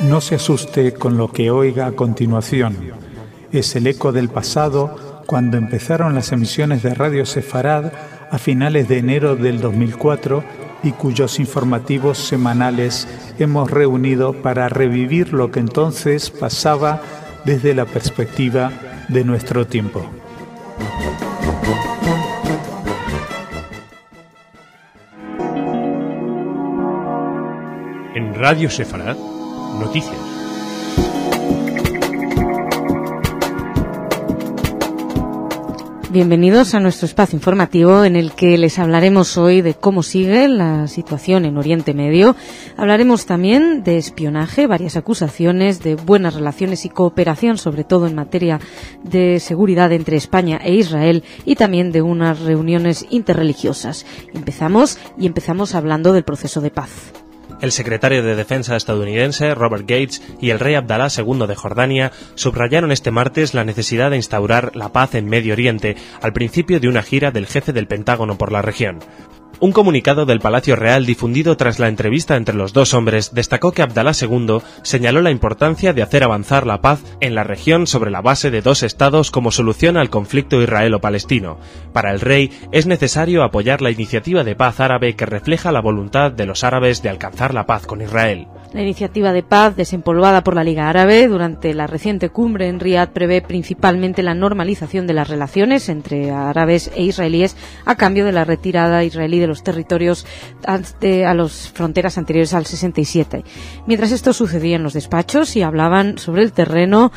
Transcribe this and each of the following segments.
No se asuste con lo que oiga a continuación. Es el eco del pasado cuando empezaron las emisiones de Radio Sefarad a finales de enero del 2004 y cuyos informativos semanales hemos reunido para revivir lo que entonces pasaba desde la perspectiva de nuestro tiempo. En Radio Sefarad, noticias. Bienvenidos a nuestro espacio informativo en el que les hablaremos hoy de cómo sigue la situación en Oriente Medio. Hablaremos también de espionaje, varias acusaciones, de buenas relaciones y cooperación, sobre todo en materia de seguridad entre España e Israel, y también de unas reuniones interreligiosas. Empezamos hablando del proceso de paz. El secretario de Defensa estadounidense, Robert Gates, y el rey Abdalá II de Jordania subrayaron este martes la necesidad de instaurar la paz en Medio Oriente, al principio de una gira del jefe del Pentágono por la región. Un comunicado del Palacio Real difundido tras la entrevista entre los dos hombres destacó que Abdalá II señaló la importancia de hacer avanzar la paz en la región sobre la base de dos estados como solución al conflicto israelo-palestino. Para el rey es necesario apoyar la iniciativa de paz árabe que refleja la voluntad de los árabes de alcanzar la paz con Israel. La iniciativa de paz desempolvada por la Liga Árabe durante la reciente cumbre en Riad prevé principalmente la normalización de las relaciones entre árabes e israelíes a cambio de la retirada israelí de los territorios a las fronteras anteriores al 67. Mientras esto sucedía en los despachos y hablaban sobre el terreno,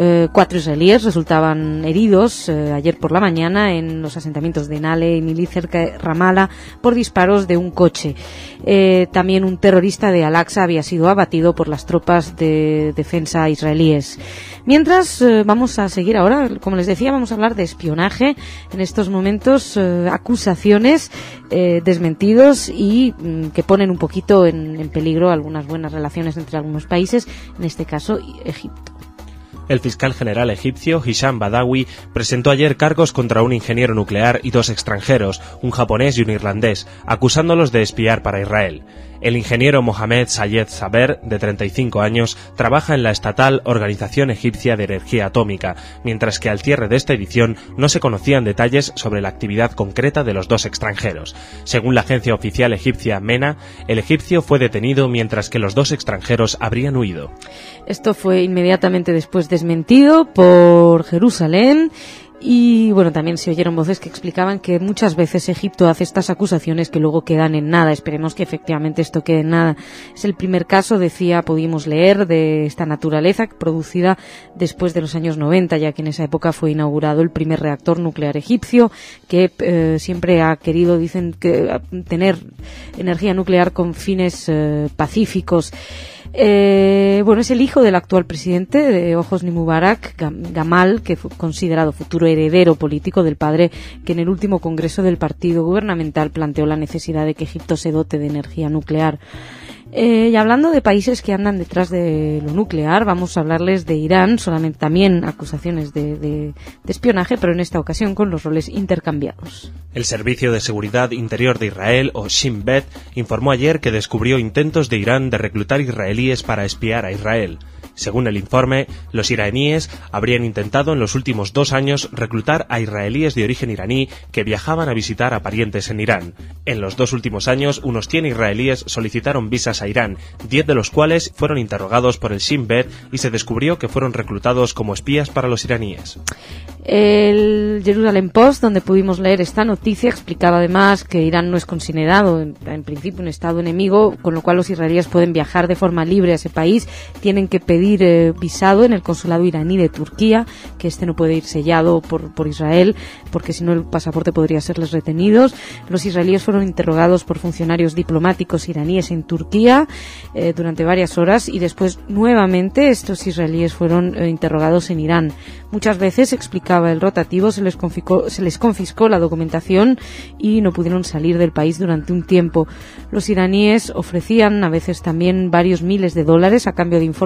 4 israelíes resultaban heridos ayer por la mañana en los asentamientos de Nale y Nili cerca de Ramallah por disparos de un coche. También un terrorista de Al-Aqsa había sido abatido por las tropas de defensa israelíes. Mientras, vamos a seguir ahora, como les decía, vamos a hablar de espionaje. En estos momentos, acusaciones, desmentidos y que ponen un poquito en peligro algunas buenas relaciones entre algunos países, en este caso Egipto. El fiscal general egipcio, Hisham Badawi, presentó ayer cargos contra un ingeniero nuclear y 2 extranjeros, un japonés y un irlandés, acusándolos de espiar para Israel. El ingeniero Mohamed Sayed Saber, de 35 años, trabaja en la estatal Organización Egipcia de Energía Atómica, mientras que al cierre de esta edición no se conocían detalles sobre la actividad concreta de los 2 extranjeros. Según la agencia oficial egipcia MENA, el egipcio fue detenido mientras que los 2 extranjeros habrían huido. Esto fue inmediatamente después desmentido por Jerusalén. Y bueno, también se oyeron voces que explicaban que muchas veces Egipto hace estas acusaciones que luego quedan en nada. Esperemos que efectivamente esto quede en nada. Es el primer caso, pudimos leer, de esta naturaleza producida después de los años 90, ya que en esa época fue inaugurado el primer reactor nuclear egipcio, que siempre ha querido, dicen, que tener energía nuclear con fines pacíficos. Es el hijo del actual presidente de Hosni Mubarak, Gamal, que fue considerado futuro heredero político del padre, que en el último congreso del partido gubernamental planteó la necesidad de que Egipto se dote de energía nuclear. Y hablando de países que andan detrás de lo nuclear, vamos a hablarles de Irán, solamente también acusaciones de espionaje, pero en esta ocasión con los roles intercambiados. El Servicio de Seguridad Interior de Israel, o Shin Bet, informó ayer que descubrió intentos de Irán de reclutar israelíes para espiar a Israel. Según el informe, los iraníes habrían intentado en los últimos 2 años reclutar a israelíes de origen iraní que viajaban a visitar a parientes en Irán. En los 2 últimos años, unos 100 israelíes solicitaron visas a Irán, 10 de los cuales fueron interrogados por el Shin Bet y se descubrió que fueron reclutados como espías para los iraníes. El Jerusalem Post, donde pudimos leer esta noticia, explicaba además que Irán no es considerado en principio un estado enemigo, con lo cual los israelíes pueden viajar de forma libre a ese país. Tienen que pedir visado en el consulado iraní de Turquía, que no puede ir sellado por Israel, porque si no el pasaporte podría serles retenidos. Los israelíes fueron interrogados por funcionarios diplomáticos iraníes en Turquía durante varias horas, y después nuevamente estos israelíes fueron interrogados en Irán. Muchas veces, explicaba el rotativo, se les confiscó la documentación y no pudieron salir del país durante un tiempo. Los iraníes ofrecían a veces también varios miles de dólares a cambio de información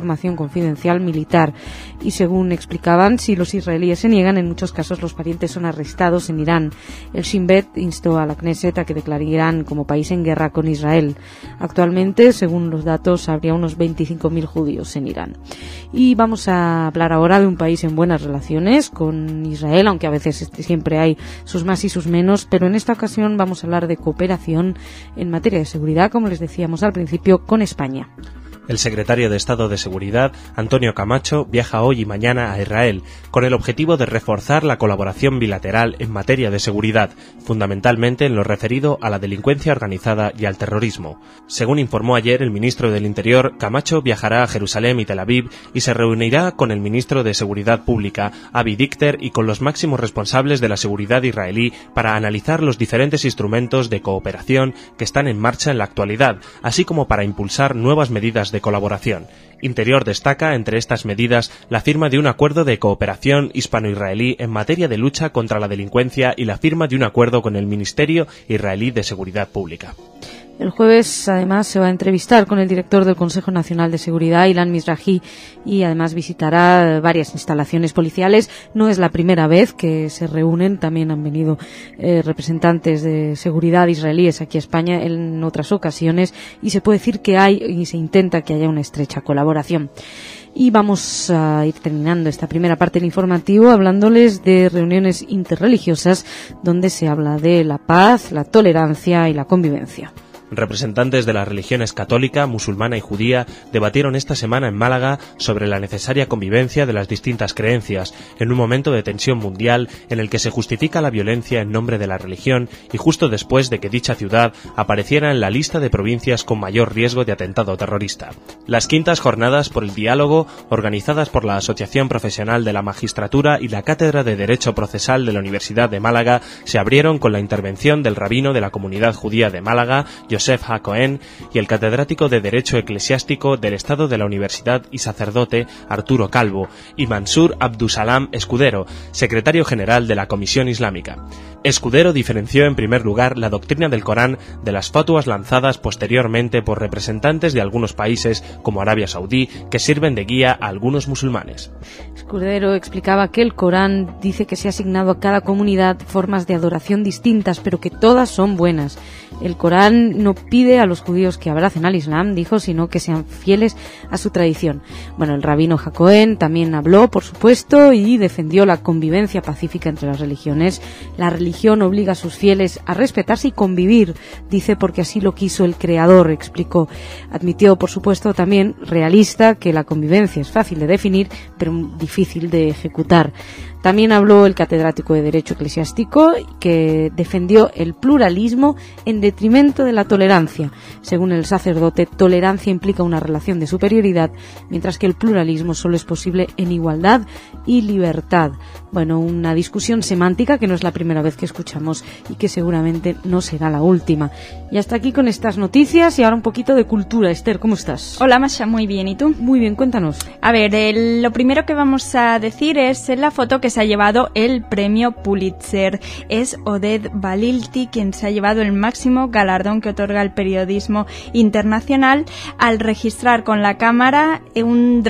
confidencial militar. Y según explicaban, si los israelíes se niegan, en muchos casos los parientes son arrestados en Irán. El Shin Bet instó a la Knesset a que declare Irán como país en guerra con Israel. Actualmente, según los datos, habría unos 25.000 judíos en Irán. Y vamos a hablar ahora de un país en buenas relaciones con Israel, aunque a veces siempre hay sus más y sus menos, pero en esta ocasión vamos a hablar de cooperación en materia de seguridad, como les decíamos al principio, con España. El secretario de Estado de Seguridad, Antonio Camacho, viaja hoy y mañana a Israel con el objetivo de reforzar la colaboración bilateral en materia de seguridad, fundamentalmente en lo referido a la delincuencia organizada y al terrorismo. Según informó ayer el ministro del Interior, Camacho viajará a Jerusalén y Tel Aviv y se reunirá con el ministro de Seguridad Pública, Avi Dichter, y con los máximos responsables de la seguridad israelí para analizar los diferentes instrumentos de cooperación que están en marcha en la actualidad, así como para impulsar nuevas medidas de colaboración. Interior destaca, entre estas medidas, la firma de un acuerdo de cooperación hispano-israelí en materia de lucha contra la delincuencia y la firma de un acuerdo con el Ministerio Israelí de Seguridad Pública. El jueves, además, se va a entrevistar con el director del Consejo Nacional de Seguridad, Ilan Mizrahi, y además visitará varias instalaciones policiales. No es la primera vez que se reúnen, también han venido representantes de seguridad israelíes aquí a España en otras ocasiones, y se puede decir que hay y se intenta que haya una estrecha colaboración. Y vamos a ir terminando esta primera parte del informativo hablándoles de reuniones interreligiosas donde se habla de la paz, la tolerancia y la convivencia. Representantes de las religiones católica, musulmana y judía debatieron esta semana en Málaga sobre la necesaria convivencia de las distintas creencias, en un momento de tensión mundial en el que se justifica la violencia en nombre de la religión y justo después de que dicha ciudad apareciera en la lista de provincias con mayor riesgo de atentado terrorista. Las quintas jornadas por el diálogo, organizadas por la Asociación Profesional de la Magistratura y la Cátedra de Derecho Procesal de la Universidad de Málaga, se abrieron con la intervención del rabino de la comunidad judía de Málaga, Yosef HaKohen, y el catedrático de Derecho Eclesiástico del Estado de la Universidad y sacerdote Arturo Calvo, y Mansur Abdusalam Escudero, secretario general de la Comisión Islámica. Escudero diferenció en primer lugar la doctrina del Corán de las fatuas lanzadas posteriormente por representantes de algunos países como Arabia Saudí que sirven de guía a algunos musulmanes. Escudero explicaba que el Corán dice que se ha asignado a cada comunidad formas de adoración distintas, pero que todas son buenas. El Corán no pide a los judíos que abracen al Islam, dijo, sino que sean fieles a su tradición. Bueno, el rabino HaKohen también habló, por supuesto, y defendió la convivencia pacífica entre las religiones. La religión obliga a sus fieles a respetarse y convivir, dice, porque así lo quiso el Creador, explicó. Admitió, por supuesto, también realista que la convivencia es fácil de definir, pero difícil de ejecutar. También habló el catedrático de Derecho Eclesiástico, que defendió el pluralismo en detrimento de la tolerancia. Según el sacerdote, tolerancia implica una relación de superioridad, mientras que el pluralismo solo es posible en igualdad y libertad. Bueno, una discusión semántica que no es la primera vez que escuchamos y que seguramente no será la última. Y hasta aquí con estas noticias y ahora un poquito de cultura. Esther, ¿cómo estás? Hola, Masha, muy bien. ¿Y tú? Muy bien, cuéntanos. A ver, lo primero que vamos a decir es la foto que se ha llevado el premio Pulitzer. Es Oded Balilti quien se ha llevado el máximo galardón que otorga el periodismo internacional al registrar con la cámara un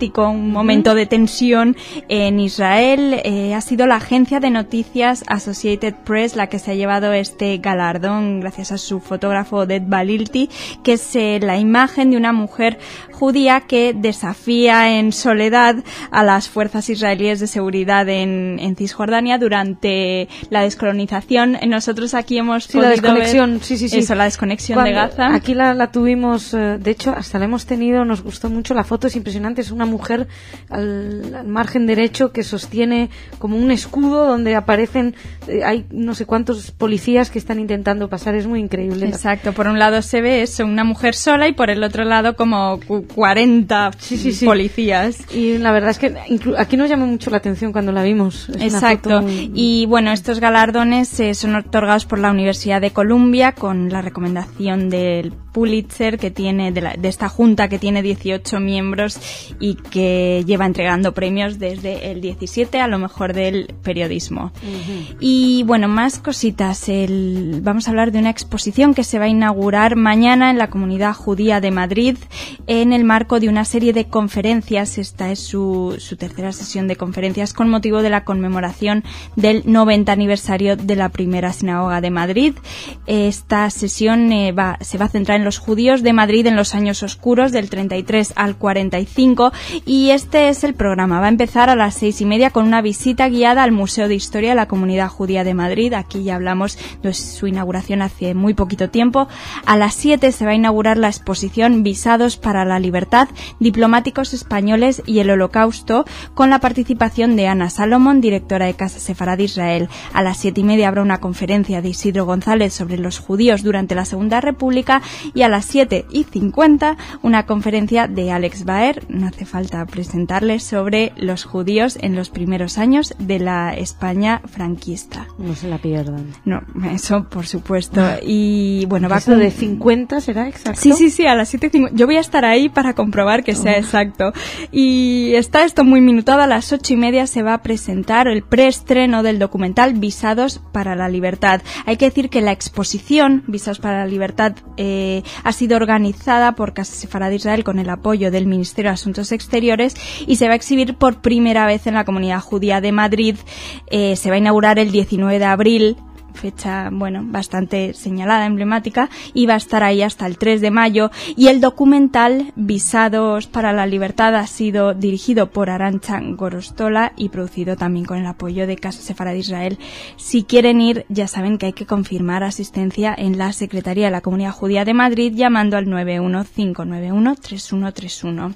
momento de tensión en Israel. Ha sido la agencia de noticias Associated Press la que se ha llevado este galardón gracias a su fotógrafo Oded Balilti, que es la imagen de una mujer judía que desafía en soledad a las fuerzas israelíes de seguridad en Cisjordania durante la descolonización. Nosotros aquí hemos podido la desconexión, ver sí. eso, la desconexión de Gaza. Aquí la tuvimos, de hecho, hasta la hemos tenido, nos gustó mucho, la foto es impresionante, es una mujer al margen derecho que sostiene como un escudo donde aparecen, hay no sé cuántos policías que están intentando pasar, es muy increíble. Exacto, por un lado se ve eso, una mujer sola, y por el otro lado como 40 policías. Y la verdad es que aquí nos llamó mucho la atención cuando la la vimos. Exacto. Y bueno, estos galardones son otorgados por la Universidad de Columbia con la recomendación del Pulitzer, que tiene de esta junta, que tiene 18 miembros y que lleva entregando premios desde el 17 a lo mejor del periodismo. Y bueno, más cositas. Vamos a hablar de una exposición que se va a inaugurar mañana en la Comunidad Judía de Madrid en el marco de una serie de conferencias. Esta es su tercera sesión de conferencias con motivo de la conmemoración del 90 aniversario de la primera sinagoga de Madrid. Esta sesión se va a centrar en los judíos de Madrid en los años oscuros del 33 al 45, y este es el programa. Va a empezar a las 6:30 con una visita guiada al Museo de Historia de la Comunidad Judía de Madrid. Aquí ya hablamos de su inauguración hace muy poquito tiempo. A las 7 se va a inaugurar la exposición Visados para la Libertad, diplomáticos españoles y el Holocausto, con la participación de Ana Salomón, directora de Casa Sefarad de Israel. A las 7:30 habrá una conferencia de Isidro González sobre los judíos durante la Segunda República, y a las 7:50 una conferencia de Alex Baer, no hace falta presentarles, sobre los judíos en los primeros años de la España franquista. No se la pierdan. No, eso por supuesto. Y bueno, va ¿Eso de 50 será exacto? Sí, a las 7:50. Yo voy a estar ahí para comprobar que sea exacto. Y está esto muy minutado. A las 8:30 se va a presentar el preestreno del documental Visados para la Libertad. Hay que decir que la exposición Visados para la Libertad ha sido organizada por Casa Sefarad de Israel con el apoyo del Ministerio de Asuntos Exteriores, y se va a exhibir por primera vez en la Comunidad Judía de Madrid. Se va a inaugurar el 19 de abril, fecha, bueno, bastante señalada, emblemática, y va a estar ahí hasta el 3 de mayo. Y el documental Visados para la Libertad ha sido dirigido por Arantxa Gorostola y producido también con el apoyo de Casa Sefarad de Israel. Si quieren ir, ya saben que hay que confirmar asistencia en la Secretaría de la Comunidad Judía de Madrid llamando al 915913131.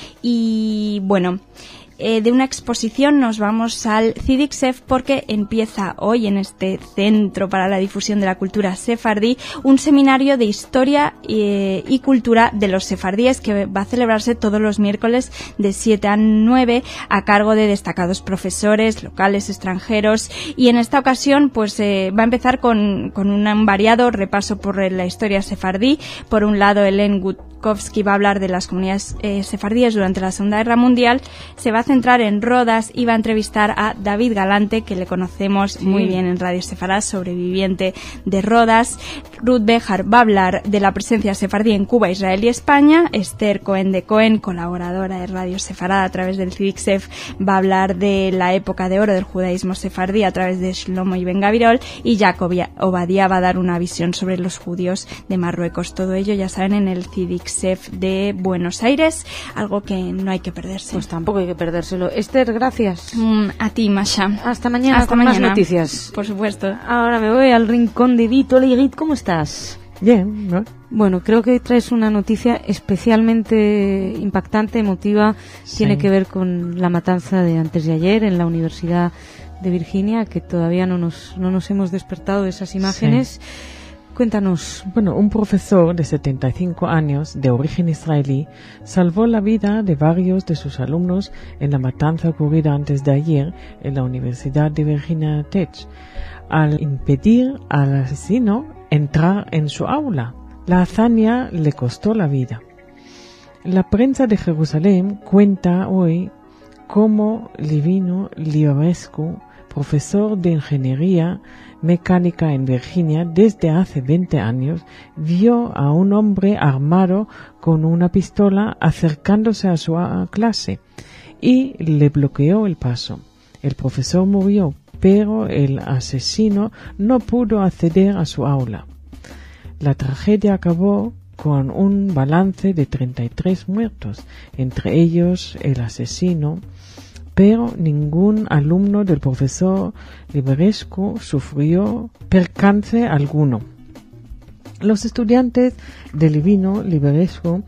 Y bueno, de una exposición nos vamos al Tzidik Sef, porque empieza hoy en este Centro para la Difusión de la Cultura Sefardí un seminario de historia y cultura de los sefardíes, que va a celebrarse todos los miércoles de 7 a 9 a cargo de destacados profesores locales, extranjeros, y en esta ocasión pues va a empezar con un variado repaso por la historia sefardí. Por un lado, Helen Gutkowski va a hablar de las comunidades sefardíes durante la Segunda Guerra Mundial. Se va a centrar en Rodas y va a entrevistar a David Galante, que le conocemos muy bien en Radio Sefarad, sobreviviente de Rodas. Ruth Bejar va a hablar de la presencia sefardí en Cuba, Israel y España. Esther Cohen de Cohen, colaboradora de Radio Sefarad a través del Tzidik Sef, va a hablar de la época de oro del judaísmo sefardí a través de Shlomo y Ben Gabirol. Y Jacob Obadia va a dar una visión sobre los judíos de Marruecos. Todo ello, ya saben, en el Tzidik Sef de Buenos Aires, algo que no hay que perderse. Pues tampoco hay que perdérselo. Esther, gracias. A ti, Masha. Hasta mañana. Hasta con mañana. Más noticias. Por supuesto. Ahora me voy al rincón de Vito Leguit. ¿Cómo estás? Bien, ¿no? Bueno, creo que hoy traes una noticia especialmente impactante, emotiva. Sí. Tiene que ver con la matanza de antes de ayer en la Universidad de Virginia, que todavía no nos hemos despertado de esas imágenes. Sí. Cuéntanos. Bueno, un profesor de 75 años de origen israelí salvó la vida de varios de sus alumnos en la matanza ocurrida antes de ayer en la Universidad de Virginia Tech, al impedir al asesino entrar en su aula. La hazaña le costó la vida. La prensa de Jerusalén cuenta hoy cómo Livino Libarescu, profesor de ingeniería mecánica en Virginia desde hace 20 años, vio a un hombre armado con una pistola acercándose a su clase y le bloqueó el paso. El profesor murió, pero el asesino no pudo acceder a su aula. La tragedia acabó con un balance de 33 muertos, entre ellos el asesino, pero ningún alumno del profesor Libarescu sufrió percance alguno. Los estudiantes de Livino Libarescu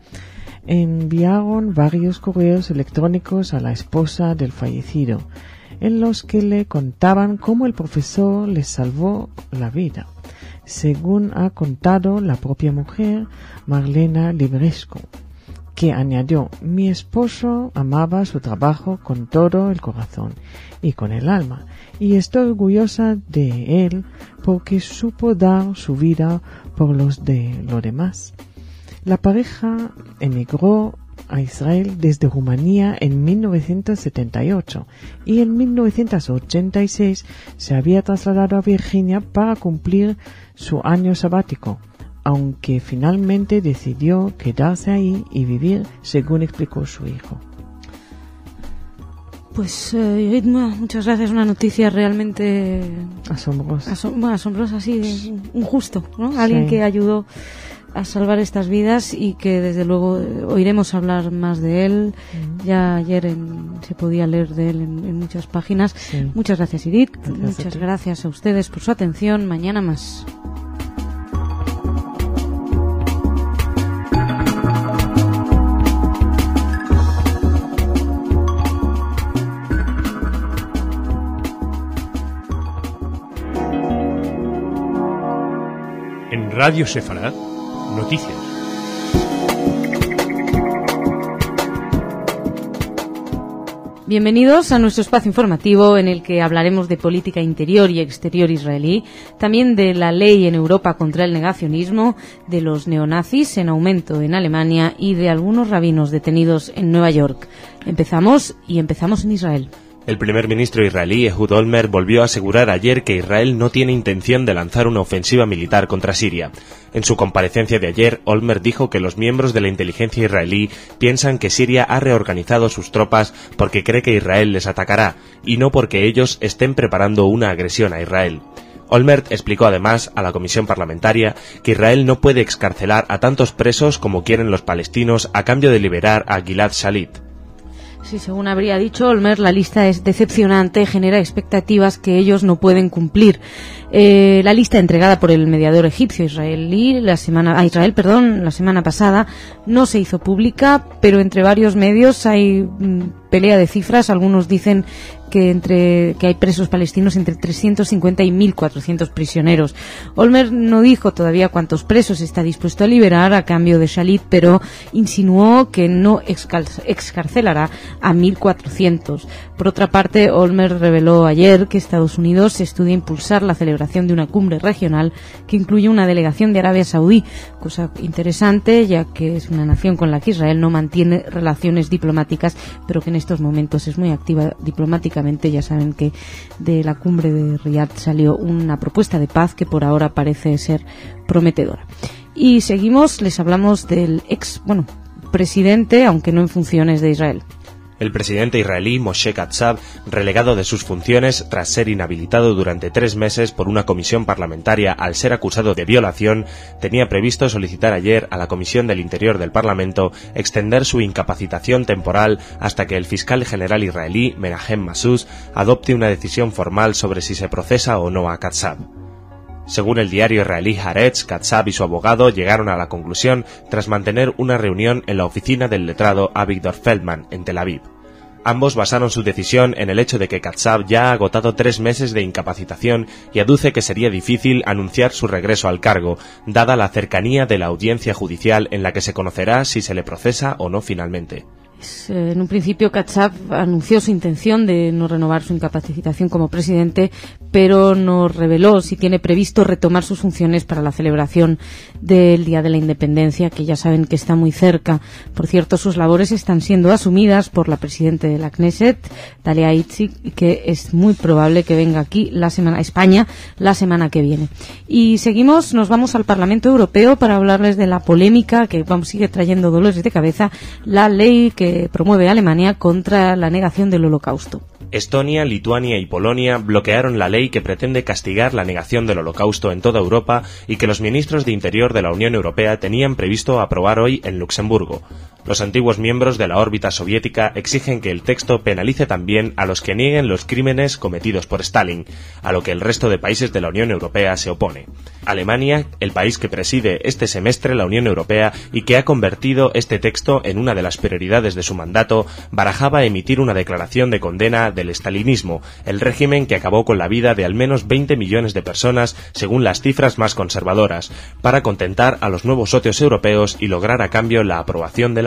enviaron varios correos electrónicos a la esposa del fallecido, en los que le contaban cómo el profesor les salvó la vida, según ha contado la propia mujer, Marlena Libarescu, que añadió: mi esposo amaba su trabajo con todo el corazón y con el alma, y estoy orgullosa de él porque supo dar su vida por los de los demás. La pareja emigró a Israel desde Rumanía en 1978 y en 1986 se había trasladado a Virginia para cumplir su año sabático, aunque finalmente decidió quedarse ahí y vivir, según explicó su hijo. Pues muchas gracias, una noticia realmente asombrosa. Asombrosa, sí, un justo, ¿no? Alguien Sí. que ayudó a salvar estas vidas y que desde luego oiremos hablar más de él. Ya ayer se podía leer de él en muchas páginas. Sí. Muchas gracias, Edith. Gracias Muchas a ti. gracias a ustedes por su atención. Mañana más. En Radio Sefarad, noticias. Bienvenidos a nuestro espacio informativo en el que hablaremos de política interior y exterior israelí, también de la ley en Europa contra el negacionismo, de los neonazis en aumento en Alemania y de algunos rabinos detenidos en Nueva York. Empezamos en Israel. El primer ministro israelí Ehud Olmert volvió a asegurar ayer que Israel no tiene intención de lanzar una ofensiva militar contra Siria. En su comparecencia de ayer, Olmert dijo que los miembros de la inteligencia israelí piensan que Siria ha reorganizado sus tropas porque cree que Israel les atacará, y no porque ellos estén preparando una agresión a Israel. Olmert explicó además a la comisión parlamentaria que Israel no puede excarcelar a tantos presos como quieren los palestinos a cambio de liberar a Gilad Shalit. Sí, según habría dicho Olmert, la lista es decepcionante, genera expectativas que ellos no pueden cumplir. La lista entregada por el mediador egipcio la semana pasada no se hizo pública, pero entre varios medios hay pelea de cifras. Algunos dicen que hay presos palestinos entre 350 y 1.400 prisioneros. Olmert no dijo todavía cuántos presos está dispuesto a liberar a cambio de Shalit, pero insinuó que no excarcelará a 1.400. Por otra parte, Olmert reveló ayer que Estados Unidos estudia impulsar la celebración de una cumbre regional que incluye una delegación de Arabia Saudí, cosa interesante ya que es una nación con la que Israel no mantiene relaciones diplomáticas, pero que en estos momentos es muy activa diplomáticamente. Ya saben que de la cumbre de Riyadh salió una propuesta de paz que por ahora parece ser prometedora. Y seguimos, les hablamos del presidente, aunque no en funciones, de Israel. El presidente israelí Moshe Katsav, relegado de sus funciones tras ser inhabilitado durante 3 meses por una comisión parlamentaria al ser acusado de violación, tenía previsto solicitar ayer a la Comisión del Interior del Parlamento extender su incapacitación temporal hasta que el fiscal general israelí Menahem Massoud adopte una decisión formal sobre si se procesa o no a Katsav. Según el diario israelí Haaretz, Katsav y su abogado llegaron a la conclusión tras mantener una reunión en la oficina del letrado Avigdor Feldman, en Tel Aviv. Ambos basaron su decisión en el hecho de que Katsav ya ha agotado 3 meses de incapacitación y aduce que sería difícil anunciar su regreso al cargo, dada la cercanía de la audiencia judicial en la que se conocerá si se le procesa o no finalmente. En un principio, Katsav anunció su intención de no renovar su incapacitación como presidente, pero no reveló si tiene previsto retomar sus funciones para la celebración del Día de la Independencia, que ya saben que está muy cerca. Por cierto, sus labores están siendo asumidas por la presidenta de la Knesset, Dalia Itzik, que es muy probable que venga aquí a España la semana que viene. Y seguimos, nos vamos al Parlamento Europeo para hablarles de la polémica que sigue trayendo dolores de cabeza, la ley que promueve Alemania contra la negación del Holocausto. Estonia, Lituania y Polonia bloquearon la ley que pretende castigar la negación del Holocausto en toda Europa y que los ministros de Interior de la Unión Europea tenían previsto aprobar hoy en Luxemburgo. Los antiguos miembros de la órbita soviética exigen que el texto penalice también a los que nieguen los crímenes cometidos por Stalin, a lo que el resto de países de la Unión Europea se opone. Alemania, el país que preside este semestre la Unión Europea y que ha convertido este texto en una de las prioridades de su mandato, barajaba emitir una declaración de condena del estalinismo, el régimen que acabó con la vida de al menos 20 millones de personas, según las cifras más conservadoras, para contentar a los nuevos socios europeos y lograr a cambio la aprobación de la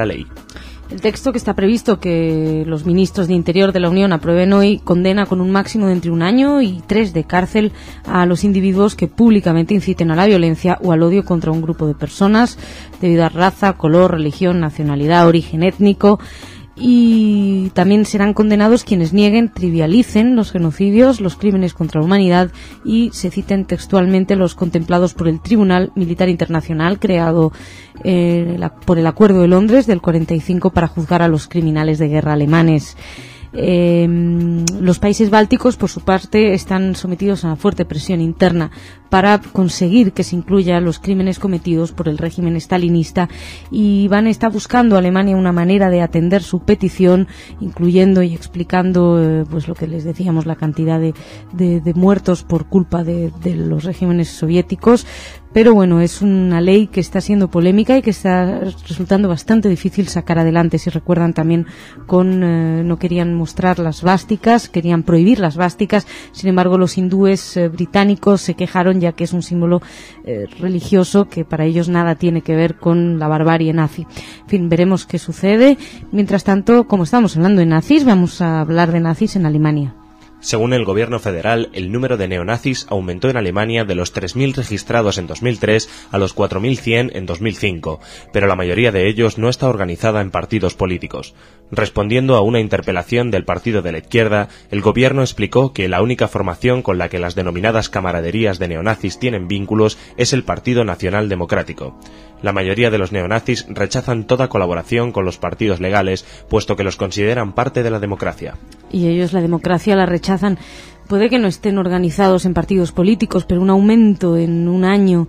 la ley. El texto que está previsto que los ministros de Interior de la Unión aprueben hoy condena con un máximo de entre 1 año y 3 de cárcel a los individuos que públicamente inciten a la violencia o al odio contra un grupo de personas debido a raza, color, religión, nacionalidad, origen étnico. Y también serán condenados quienes nieguen, trivialicen los genocidios, los crímenes contra la humanidad y se citen textualmente los contemplados por el Tribunal Militar Internacional creado por el Acuerdo de Londres del 45 para juzgar a los criminales de guerra alemanes. Los países bálticos, por su parte, están sometidos a una fuerte presión interna para conseguir que se incluya los crímenes cometidos por el régimen stalinista, y está buscando Alemania una manera de atender su petición, incluyendo y explicando pues lo que les decíamos, la cantidad de muertos por culpa de los regímenes soviéticos. Pero bueno, es una ley que está siendo polémica y que está resultando bastante difícil sacar adelante. Si recuerdan, también no querían mostrar las svásticas, querían prohibir las svásticas. Sin embargo, los hindúes británicos se quejaron, ya que es un símbolo religioso que para ellos nada tiene que ver con la barbarie nazi. En fin, veremos qué sucede. Mientras tanto, como estamos hablando de nazis, vamos a hablar de nazis en Alemania. Según el gobierno federal, el número de neonazis aumentó en Alemania de los 3.000 registrados en 2003 a los 4.100 en 2005, pero la mayoría de ellos no está organizada en partidos políticos. Respondiendo a una interpelación del Partido de la Izquierda, el gobierno explicó que la única formación con la que las denominadas camaraderías de neonazis tienen vínculos es el Partido Nacional Democrático. La mayoría de los neonazis rechazan toda colaboración con los partidos legales, puesto que los consideran parte de la democracia. Y ellos la democracia la rechazan. Puede que no estén organizados en partidos políticos, pero un aumento en 1 año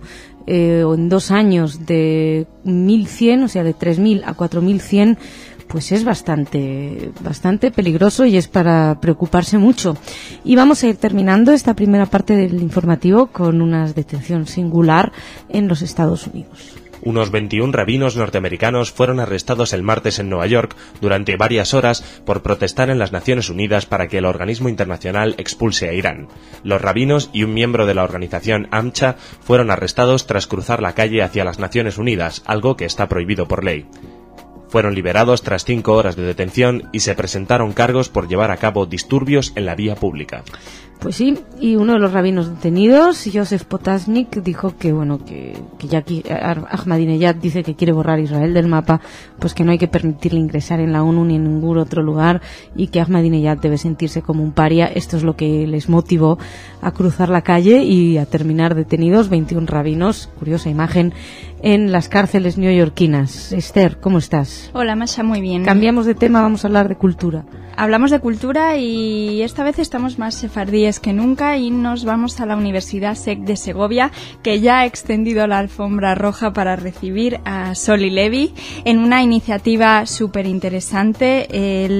o en 2 años de 1.100, o sea, de 3.000 a 4.100, pues es bastante peligroso y es para preocuparse mucho. Y vamos a ir terminando esta primera parte del informativo con una detención singular en los Estados Unidos. Unos 21 rabinos norteamericanos fueron arrestados el martes en Nueva York durante varias horas por protestar en las Naciones Unidas para que el organismo internacional expulse a Irán. Los rabinos y un miembro de la organización AMCHA fueron arrestados tras cruzar la calle hacia las Naciones Unidas, algo que está prohibido por ley. Fueron liberados tras 5 horas de detención y se presentaron cargos por llevar a cabo disturbios en la vía pública. Pues sí, y uno de los rabinos detenidos, Joseph Potasnik, dijo que ya aquí Ahmadinejad dice que quiere borrar Israel del mapa, pues que no hay que permitirle ingresar en la ONU ni en ningún otro lugar y que Ahmadinejad debe sentirse como un paria. Esto es lo que les motivó a cruzar la calle y a terminar detenidos 21 rabinos. Curiosa imagen en las cárceles neoyorquinas. Esther, ¿cómo estás? Hola, Masha, muy bien. Cambiamos de tema, vamos a hablar de cultura. Hablamos de cultura y esta vez estamos más sefardíes que nunca y nos vamos a la Universidad SEC de Segovia, que ya ha extendido la alfombra roja para recibir a Soli Levi en una iniciativa súper interesante.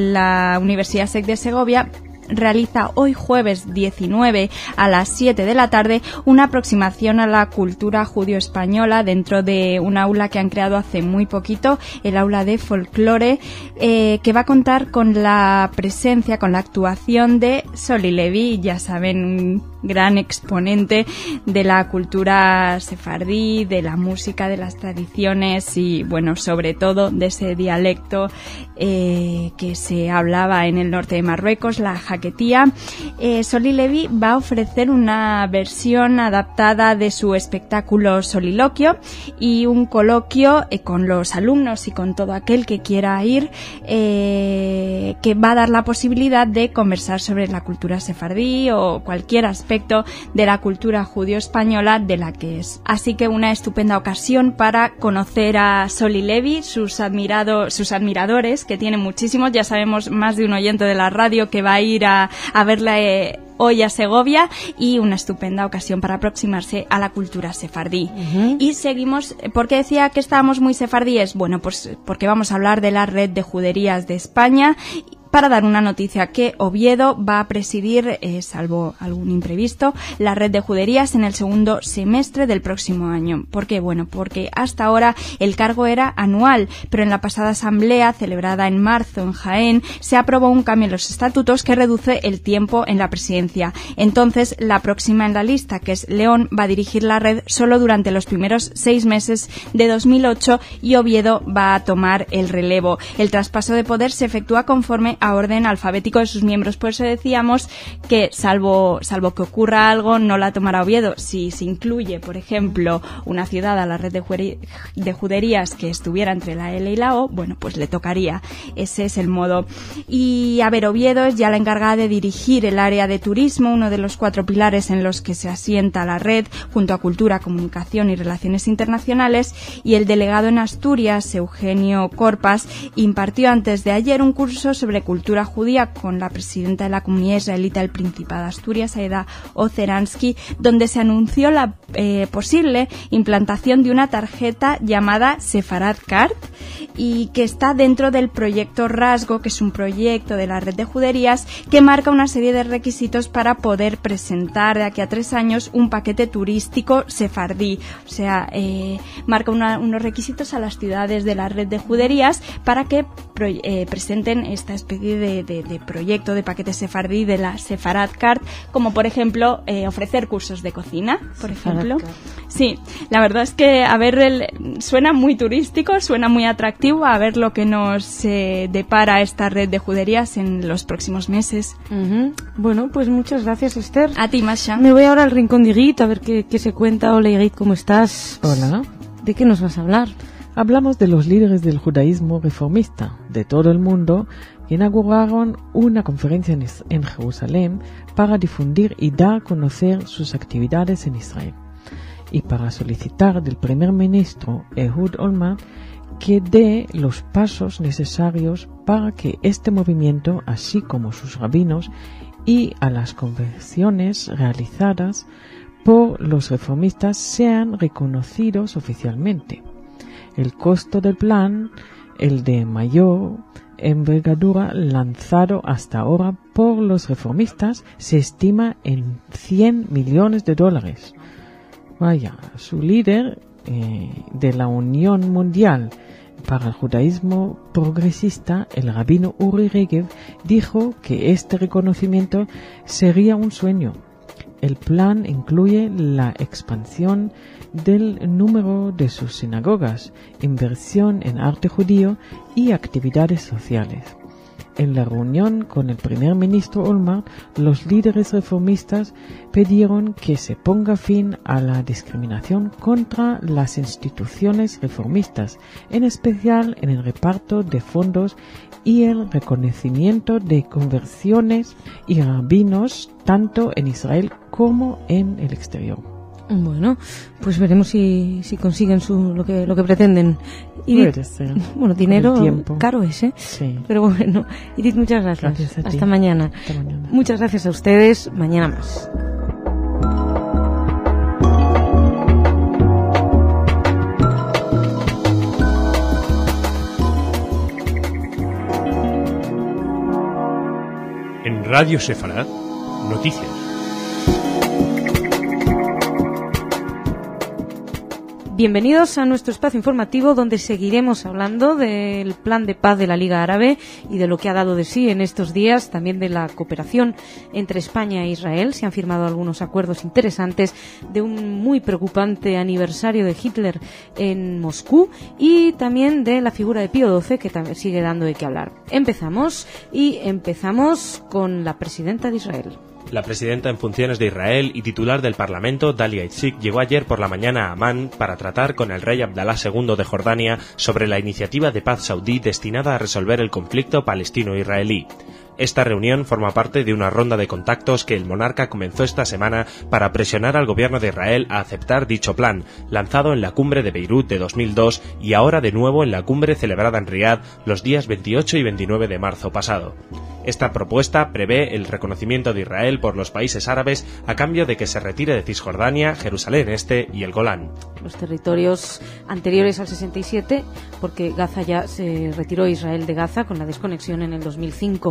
La Universidad SEC de Segovia realiza hoy jueves 19 a las 7 de la tarde una aproximación a la cultura judío-española dentro de un aula que han creado hace muy poquito, el aula de folclore, que va a contar con la presencia, con la actuación de Soli Levi, ya saben, un gran exponente de la cultura sefardí, de la música, de las tradiciones y, bueno, sobre todo de ese dialecto que se hablaba en el norte de Marruecos, la jaquetía. Soli Levi va a ofrecer una versión adaptada de su espectáculo Soliloquio y un coloquio con los alumnos y con todo aquel que quiera ir, que va a dar la posibilidad de conversar sobre la cultura sefardí o cualquier aspecto de la cultura judío-española de la que es. Así que una estupenda ocasión para conocer a Soli Levi, sus admiradores, que tiene muchísimos. Ya sabemos más de un oyente de la radio que va a ir a verla hoy a Segovia, y una estupenda ocasión para aproximarse a la cultura sefardí. Y seguimos, ¿por qué decía que estábamos muy sefardíes? Bueno, pues porque vamos a hablar de la Red de Juderías de España, para dar una noticia que Oviedo va a presidir, salvo algún imprevisto, la red de juderías en el segundo semestre del próximo año. ¿Por qué? Bueno, porque hasta ahora el cargo era anual, pero en la pasada asamblea, celebrada en marzo en Jaén, se aprobó un cambio en los estatutos que reduce el tiempo en la presidencia. Entonces, la próxima en la lista, que es León, va a dirigir la red solo durante los primeros 6 meses de 2008 y Oviedo va a tomar el relevo. El traspaso de poder se efectúa conforme a orden alfabético de sus miembros. Por eso decíamos que, salvo que ocurra algo, no la tomará Oviedo. Si se incluye, por ejemplo, una ciudad a la red de juderías que estuviera entre la L y la O, bueno, pues le tocaría. Ese es el modo. Y, a ver, Oviedo es ya la encargada de dirigir el área de turismo, uno de los 4 pilares en los que se asienta la red, junto a cultura, comunicación y relaciones internacionales, y el delegado en Asturias, Eugenio Corpas, impartió antes de ayer un curso sobre cultura judía con la presidenta de la comunidad israelita del Principado de Asturias, Aida Ozeransky, donde se anunció la posible implantación de una tarjeta llamada Sefarad Card y que está dentro del proyecto Rasgo, que es un proyecto de la red de juderías que marca una serie de requisitos para poder presentar de aquí a 3 años un paquete turístico sefardí. O sea, marca unos requisitos a las ciudades de la red de juderías para que presenten esta especie de proyecto de paquete sefardí de la Sefarad Card, como por ejemplo ofrecer cursos de cocina, por ejemplo. Sí, la verdad es que suena muy turístico, suena muy atractivo, a ver lo que nos depara esta red de juderías en los próximos meses. Bueno, pues muchas gracias, Esther. A ti, Masha. Me voy ahora al rincón de Igrit a ver qué se cuenta. Hola, Igrit, ¿cómo estás? Hola. ¿De qué nos vas a hablar? Hablamos de los líderes del judaísmo reformista de todo el mundo que inauguraron una conferencia en Jerusalén para difundir y dar a conocer sus actividades en Israel, y para solicitar del primer ministro Ehud Olmert que dé los pasos necesarios para que este movimiento, así como sus rabinos, y a las conversiones realizadas por los reformistas sean reconocidos oficialmente. El costo del plan, el de mayor envergadura lanzado hasta ahora por los reformistas, se estima en $100 millones. Vaya, su líder de la Unión Mundial para el Judaísmo Progresista, el rabino Uri Regev, dijo que este reconocimiento sería un sueño. El plan incluye la expansión del número de sus sinagogas, inversión en arte judío y actividades sociales. En la reunión con el primer ministro Olmert, los líderes reformistas pidieron que se ponga fin a la discriminación contra las instituciones reformistas, en especial en el reparto de fondos y el reconocimiento de conversiones y rabinos tanto en Israel como en el exterior. Bueno, pues veremos si consiguen lo que pretenden. Puede ser. Bueno, dinero caro es, ¿eh? Sí. Pero bueno, Edith, muchas gracias. Gracias a ti. Hasta mañana. Hasta mañana. Muchas gracias a ustedes. Mañana más. En Radio Sefarad, noticias. Bienvenidos a nuestro espacio informativo donde seguiremos hablando del plan de paz de la Liga Árabe y de lo que ha dado de sí en estos días, también de la cooperación entre España e Israel. Se han firmado algunos acuerdos interesantes, de un muy preocupante aniversario de Hitler en Moscú y también de la figura de Pío XII, que también sigue dando de qué hablar. Empezamos con la presidenta de Israel. La presidenta en funciones de Israel y titular del Parlamento, Dalia Itzik, llegó ayer por la mañana a Amán para tratar con el rey Abdalá II de Jordania sobre la iniciativa de paz saudí destinada a resolver el conflicto palestino-israelí. Esta reunión forma parte de una ronda de contactos que el monarca comenzó esta semana para presionar al gobierno de Israel a aceptar dicho plan, lanzado en la cumbre de Beirut de 2002 y ahora de nuevo en la cumbre celebrada en Riad los días 28 y 29 de marzo pasado. Esta propuesta prevé el reconocimiento de Israel por los países árabes a cambio de que se retire de Cisjordania, Jerusalén Este y el Golán. Los territorios anteriores al 67, porque Gaza ya se retiró Israel de Gaza con la desconexión en el 2005.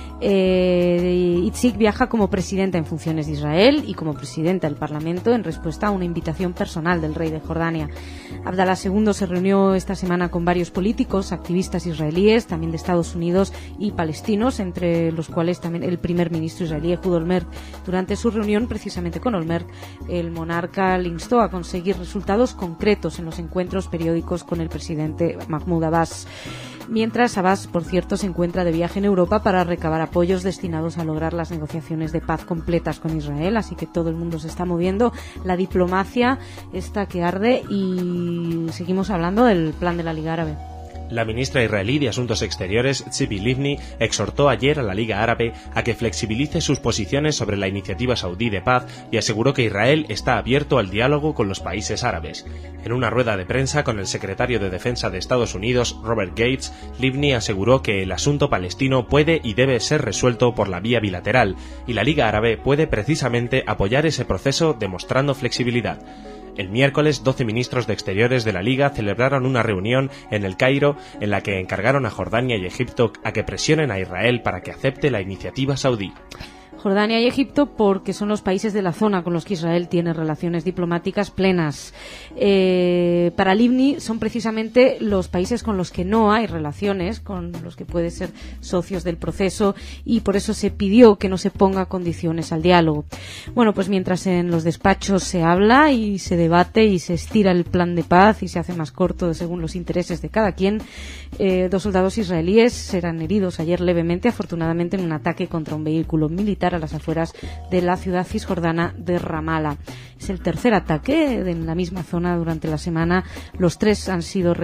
Itzik viaja como presidenta en funciones de Israel y como presidenta del Parlamento en respuesta a una invitación personal del rey de Jordania. Abdalá II se reunió esta semana con varios políticos, activistas israelíes, también de Estados Unidos y palestinos, entre los cuales también el primer ministro israelí, Ehud Olmert. Durante su reunión, precisamente con Olmert, el monarca le instó a conseguir resultados concretos en los encuentros periódicos con el presidente Mahmoud Abbas. Mientras Abbas, por cierto, se encuentra de viaje en Europa para recabar apoyos destinados a lograr las negociaciones de paz completas con Israel, así que todo el mundo se está moviendo, la diplomacia está que arde y seguimos hablando del plan de la Liga Árabe. La ministra israelí de Asuntos Exteriores, Tzipi Livni, exhortó ayer a la Liga Árabe a que flexibilice sus posiciones sobre la iniciativa saudí de paz y aseguró que Israel está abierto al diálogo con los países árabes. En una rueda de prensa con el secretario de Defensa de Estados Unidos, Robert Gates, Livni aseguró que el asunto palestino puede y debe ser resuelto por la vía bilateral y la Liga Árabe puede precisamente apoyar ese proceso demostrando flexibilidad. El miércoles, 12 ministros de Exteriores de la Liga celebraron una reunión en El Cairo en la que encargaron a Jordania y Egipto a que presionen a Israel para que acepte la iniciativa saudí. Jordania y Egipto porque son los países de la zona con los que Israel tiene relaciones diplomáticas plenas. Para Livni son precisamente los países con los que no hay relaciones, con los que pueden ser socios del proceso, y por eso se pidió que no se ponga condiciones al diálogo. Bueno, pues mientras en los despachos se habla y se debate y se estira el plan de paz y se hace más corto según los intereses de cada quien, 2 soldados israelíes serán heridos ayer levemente, afortunadamente, en un ataque contra un vehículo militar a las afueras de la ciudad cisjordana de Ramala. Es el tercer ataque en la misma zona durante la semana. Los 3 han sido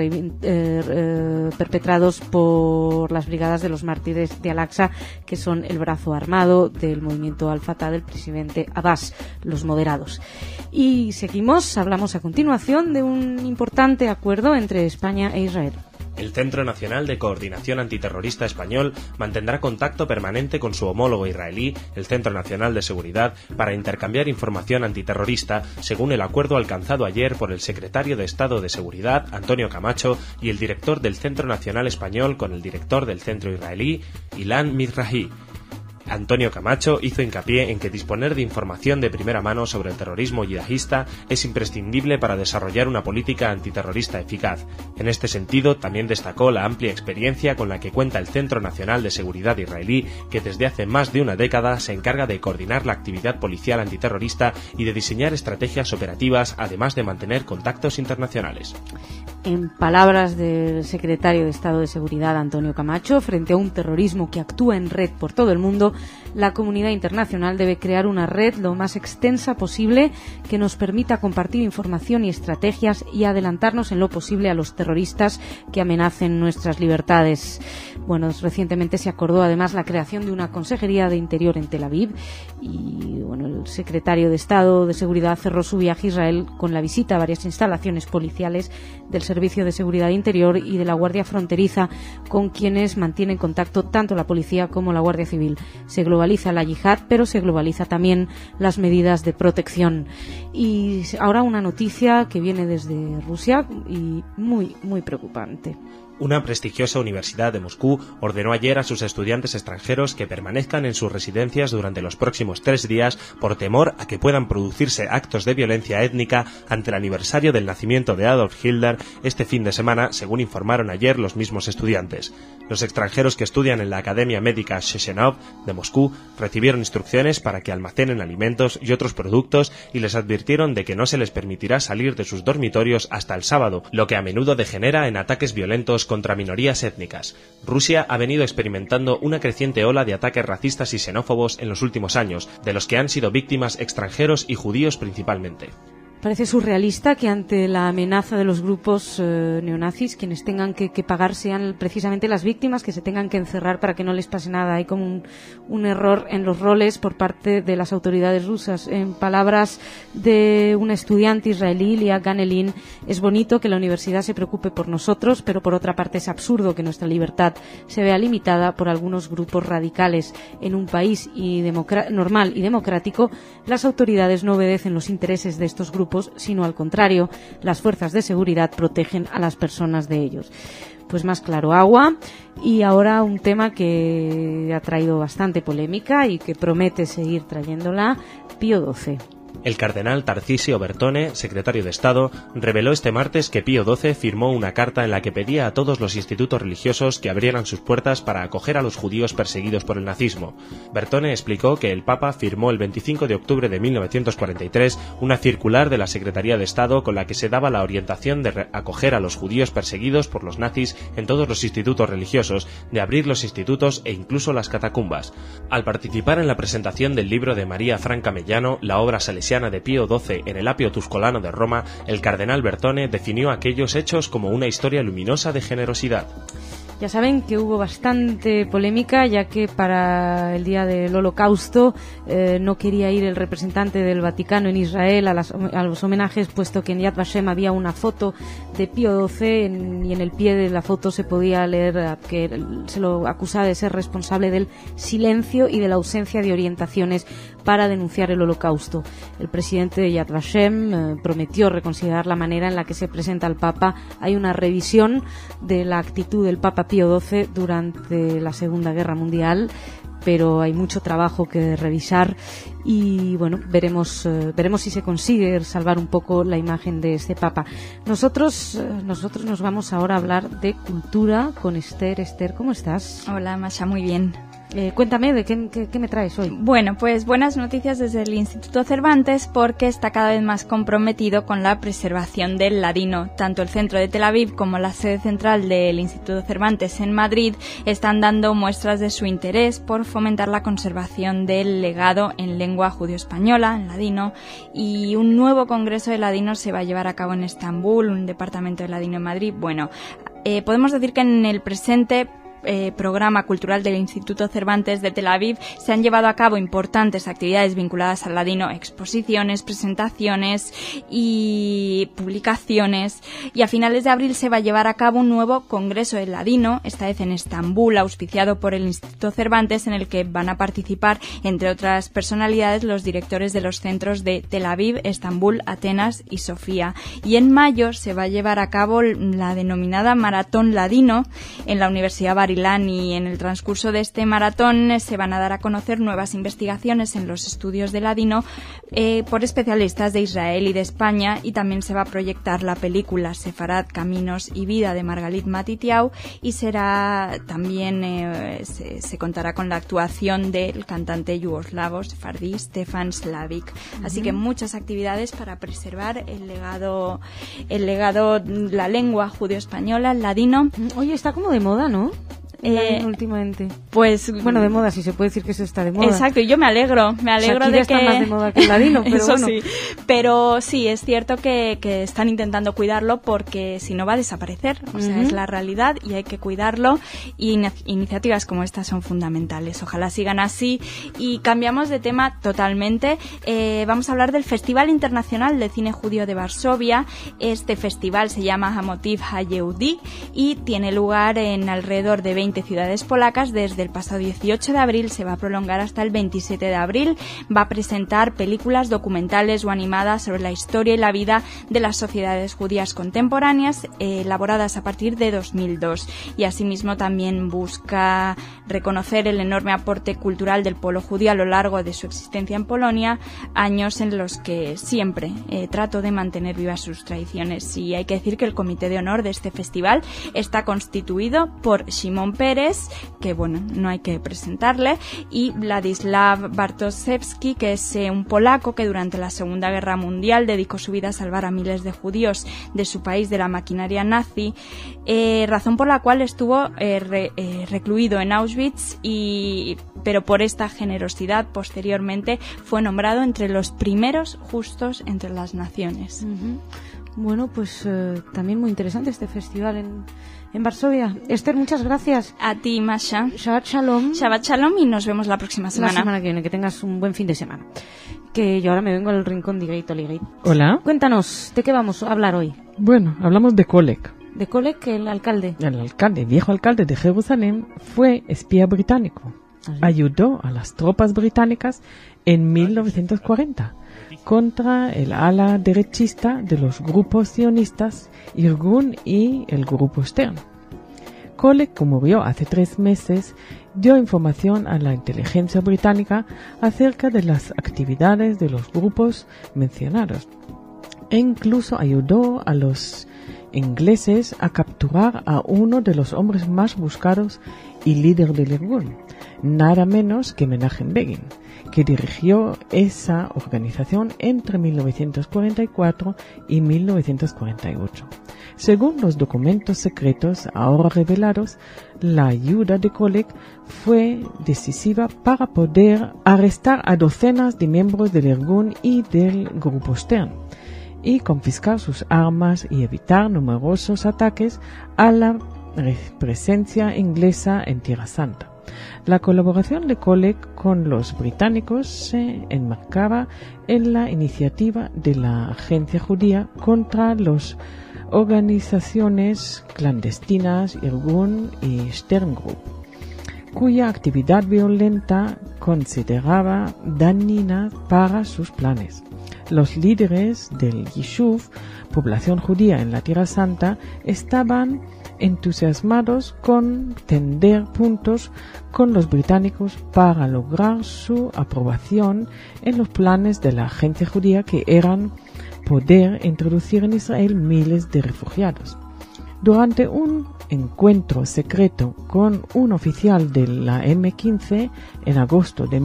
perpetrados por las brigadas de los mártires de Al-Aqsa, que son el brazo armado del movimiento Al-Fatah del presidente Abbas, los moderados. Y seguimos, hablamos a continuación de un importante acuerdo entre España e Israel. El Centro Nacional de Coordinación Antiterrorista Español mantendrá contacto permanente con su homólogo israelí, el Centro Nacional de Seguridad, para intercambiar información antiterrorista, según el acuerdo alcanzado ayer por el secretario de Estado de Seguridad, Antonio Camacho, y el director del Centro Nacional Español con el director del Centro Israelí, Ilan Mizrahi. Antonio Camacho hizo hincapié en que disponer de información de primera mano sobre el terrorismo yihadista es imprescindible para desarrollar una política antiterrorista eficaz. En este sentido, también destacó la amplia experiencia con la que cuenta el Centro Nacional de Seguridad israelí, que desde hace más de una década se encarga de coordinar la actividad policial antiterrorista y de diseñar estrategias operativas, además de mantener contactos internacionales. En palabras del secretario de Estado de Seguridad, Antonio Camacho, frente a un terrorismo que actúa en red por todo el mundo, la comunidad internacional debe crear una red lo más extensa posible que nos permita compartir información y estrategias y adelantarnos en lo posible a los terroristas que amenacen nuestras libertades. Bueno, recientemente se acordó además la creación de una Consejería de Interior en Tel Aviv y bueno, el secretario de Estado de Seguridad cerró su viaje a Israel con la visita a varias instalaciones policiales del Servicio de Seguridad Interior y de la Guardia Fronteriza, con quienes mantienen contacto tanto la policía como la Guardia Civil. Se globaliza la yihad, pero se globaliza también las medidas de protección. Y ahora una noticia que viene desde Rusia y muy, muy preocupante. Una prestigiosa universidad de Moscú ordenó ayer a sus estudiantes extranjeros que permanezcan en sus residencias durante los próximos 3 días por temor a que puedan producirse actos de violencia étnica ante el aniversario del nacimiento de Adolf Hitler este fin de semana, según informaron ayer los mismos estudiantes. Los extranjeros que estudian en la Academia Médica Shechenov de Moscú recibieron instrucciones para que almacenen alimentos y otros productos y les advirtieron de que no se les permitirá salir de sus dormitorios hasta el sábado, lo que a menudo degenera en ataques violentos contra minorías étnicas. Rusia ha venido experimentando una creciente ola de ataques racistas y xenófobos en los últimos años, de los que han sido víctimas extranjeros y judíos principalmente. Parece surrealista que ante la amenaza de los grupos neonazis, quienes tengan que pagar sean precisamente las víctimas, que se tengan que encerrar para que no les pase nada. Hay como un error en los roles por parte de las autoridades rusas. En palabras de una estudiante israelí, Lia Ganelin, es bonito que la universidad se preocupe por nosotros, pero por otra parte es absurdo que nuestra libertad se vea limitada por algunos grupos radicales. En un país normal y democrático, las autoridades no obedecen los intereses de estos grupos, sino al contrario, las fuerzas de seguridad protegen a las personas de ellos. Pues más claro agua. Y ahora un tema que ha traído bastante polémica y que promete seguir trayéndola, Pío XII. El cardenal Tarcisio Bertone, secretario de Estado, reveló este martes que Pío XII firmó una carta en la que pedía a todos los institutos religiosos que abrieran sus puertas para acoger a los judíos perseguidos por el nazismo. Bertone explicó que el Papa firmó el 25 de octubre de 1943 una circular de la Secretaría de Estado con la que se daba la orientación de acoger a los judíos perseguidos por los nazis en todos los institutos religiosos, de abrir los institutos e incluso las catacumbas. Al participar en la presentación del libro de María Franca Mellano, la obra salesiana de Pío XII en el Apio Tuscolano de Roma, el cardenal Bertone definió aquellos hechos como una historia luminosa de generosidad. Ya saben que hubo bastante polémica, ya que para el día del Holocausto no quería ir el representante del Vaticano en Israel a los homenajes, puesto que en Yad Vashem había una foto de Pío XII y en el pie de la foto se podía leer que se lo acusaba de ser responsable del silencio y de la ausencia de orientaciones para denunciar el Holocausto. El presidente de Yad Vashem prometió reconsiderar la manera en la que se presenta al Papa. Hay una revisión de la actitud del Papa Pío XII durante la Segunda Guerra Mundial, pero hay mucho trabajo que revisar y bueno, veremos si se consigue salvar un poco la imagen de este Papa. Nosotros nos vamos ahora a hablar de cultura con Esther. Esther, ¿cómo estás? Hola, Masha, muy bien. Cuéntame, ¿de qué me traes hoy? Bueno, pues buenas noticias desde el Instituto Cervantes, porque está cada vez más comprometido con la preservación del ladino. Tanto el centro de Tel Aviv como la sede central del Instituto Cervantes en Madrid están dando muestras de su interés por fomentar la conservación del legado en lengua judío-española, en ladino, y un nuevo congreso de ladino se va a llevar a cabo en Estambul, un departamento de ladino en Madrid. Bueno, podemos decir que en el presente programa cultural del Instituto Cervantes de Tel Aviv se han llevado a cabo importantes actividades vinculadas al ladino, exposiciones, presentaciones y publicaciones, y a finales de abril se va a llevar a cabo un nuevo congreso del ladino, esta vez en Estambul, auspiciado por el Instituto Cervantes, en el que van a participar, entre otras personalidades, los directores de los centros de Tel Aviv, Estambul, Atenas y Sofía. Y en mayo se va a llevar a cabo la denominada Maratón Ladino en la Universidad Bar Ilan, y en el transcurso de este maratón se van a dar a conocer nuevas investigaciones en los estudios de ladino por especialistas de Israel y de España, y también se va a proyectar la película Sefarad, Caminos y Vida de Margalit Matitiau, y será también se contará con la actuación del cantante yugoslavo sefardí Stefan Slavic. Así que muchas actividades para preservar el legado, la lengua judío-española, el ladino. Oye, está como de moda, ¿no? Últimamente. Pues bueno, de moda, si se puede decir que eso está de moda. Exacto, y yo me alegro Shakira de que está más de moda que el ladino, pero eso bueno. Sí. Pero sí, es cierto que están intentando cuidarlo, porque si no va a desaparecer, o sea, es la realidad y hay que cuidarlo, y iniciativas como estas son fundamentales. Ojalá sigan así. Y cambiamos de tema totalmente. Vamos a hablar del Festival Internacional de Cine Judío de Varsovia. Este festival se llama Hamotiv HaYehudi y tiene lugar en alrededor de 20 ciudades polacas. Desde el pasado 18 de abril se va a prolongar hasta el 27 de abril. Va a presentar películas documentales o animadas sobre la historia y la vida de las sociedades judías contemporáneas, elaboradas a partir de 2002. Y asimismo también busca reconocer el enorme aporte cultural del pueblo judío a lo largo de su existencia en Polonia, años en los que siempre trató de mantener vivas sus tradiciones. Y hay que decir que el comité de honor de este festival está constituido por Shimon Pérez, que bueno, no hay que presentarle, y Władysław Bartoszewski, que es un polaco que durante la Segunda Guerra Mundial dedicó su vida a salvar a miles de judíos de su país de la maquinaria nazi, razón por la cual estuvo recluido en Auschwitz, pero por esta generosidad posteriormente fue nombrado entre los primeros justos entre las naciones. Bueno, pues también muy interesante este festival en Varsovia. Esther, muchas gracias. A ti, Masha. Shabbat Shalom. Shabbat Shalom y nos vemos la próxima semana. La semana que viene, que tengas un buen fin de semana. Que yo ahora me vengo al rincón de Gate Oligate. Hola. Cuéntanos, ¿de qué vamos a hablar hoy? Bueno, hablamos de Kolek. De Kolek, el alcalde. El viejo alcalde de Jerusalén, fue espía británico. ¿Ah, sí? Ayudó a las tropas británicas en 1940 contra el ala derechista de los grupos sionistas Irgun y el grupo Stern. Kolek, que murió hace 3 meses, dio información a la inteligencia británica acerca de las actividades de los grupos mencionados e incluso ayudó a los ingleses a capturar a uno de los hombres más buscados y líder del Irgun, nada menos que Menachem Begin, que dirigió esa organización entre 1944 y 1948. Según los documentos secretos ahora revelados, la ayuda de Kolek fue decisiva para poder arrestar a docenas de miembros del Irgun y del grupo Stern y confiscar sus armas y evitar numerosos ataques a la presencia inglesa en Tierra Santa. La colaboración de Kolek con los británicos se enmarcaba en la iniciativa de la agencia judía contra las organizaciones clandestinas Irgun y Stern Group, cuya actividad violenta consideraba dañina para sus planes. Los líderes del Yishuv, población judía en la Tierra Santa, estaban entusiasmados con tender puntos con los británicos para lograr su aprobación en los planes de la agencia judía, que eran poder introducir en Israel miles de refugiados. Durante un encuentro secreto con un oficial de la M15 en agosto de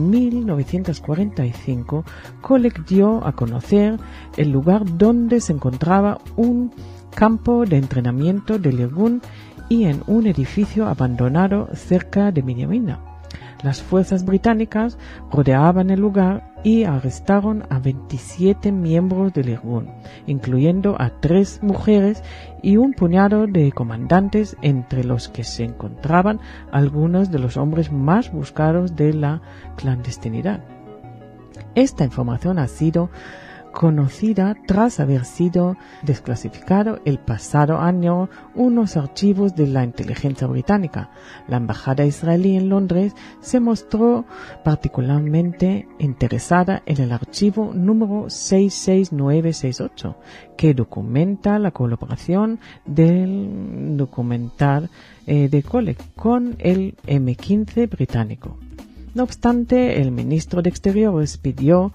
1945, Kolek dio a conocer el lugar donde se encontraba un campo de entrenamiento del Irgun y en un edificio abandonado cerca de Binyamina. Las fuerzas británicas rodeaban el lugar y arrestaron a 27 miembros del Irgun, incluyendo a 3 mujeres y un puñado de comandantes, entre los que se encontraban algunos de los hombres más buscados de la clandestinidad. Esta información ha sido conocida tras haber sido desclasificado el pasado año unos archivos de la inteligencia británica. La embajada israelí en Londres se mostró particularmente interesada en el archivo número 66968, que documenta la colaboración del documental de Kolek con el M15 británico. No obstante, el ministro de Exteriores pidió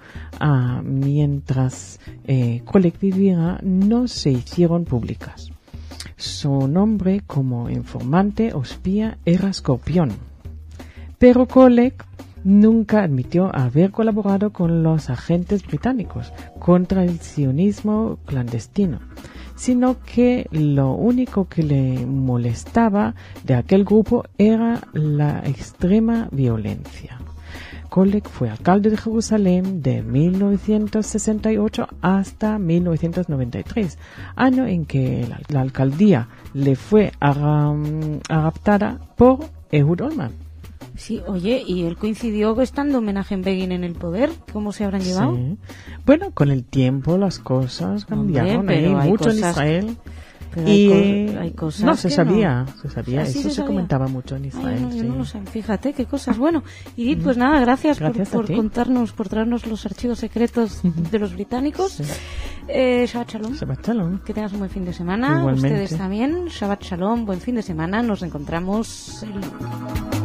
mientras Kolek viviera no se hicieron públicas. Su nombre como informante o espía era Scorpión. Pero Kolek nunca admitió haber colaborado con los agentes británicos contra el sionismo clandestino, sino que lo único que le molestaba de aquel grupo era la extrema violencia. Kolek fue alcalde de Jerusalén de 1968 hasta 1993, año en que la alcaldía le fue adaptada por Ehud Olmert. Sí, oye, ¿y él coincidió estando Menachem Begin en el poder? ¿Cómo se habrán llevado? Sí. Bueno, con el tiempo las cosas cambiaron. Pero hay mucho cosas, en Israel. Pero Y hay cosas no se que sabía, no. se sabía, ¿Sí eso se sabía? comentaba mucho en Israel. Ay, no, yo sí. no lo sé. Fíjate qué cosas. Bueno, Edith, pues nada, gracias Gracias a por ti. contarnos, por traernos los archivos secretos de los británicos. Sí. Shabbat Shalom. Shabbat Shalom. Que tengas un buen fin de semana. Igualmente. Ustedes también. Shabbat Shalom, buen fin de semana. Nos encontramos el